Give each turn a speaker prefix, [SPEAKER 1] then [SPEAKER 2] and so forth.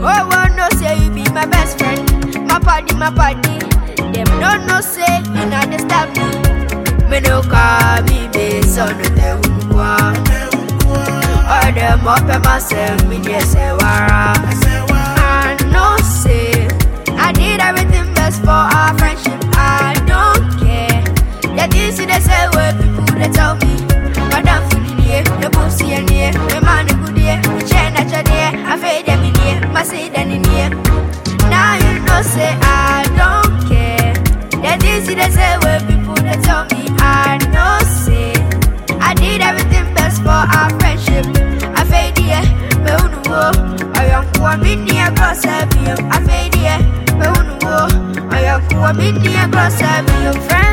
[SPEAKER 1] Oh, one no say you be my best friend. My party, my party. Them don't no say you not disturb me. Me no call me based on the one. Or them up and myself, me just say wara. I no say I did everything best for our friendship. I don't care. That is they say where people they tell me. Madam feeling here, the pussy in here, the man good here, the chain that you're there. I fade them in here, my say them in here. Now you know say I don't care. That is they say where people they tell me. I know say I did everything best for our friendship. I fade here, me unu wo. I am poor me near cross I fade here, me unu wo. I am poor me near cross I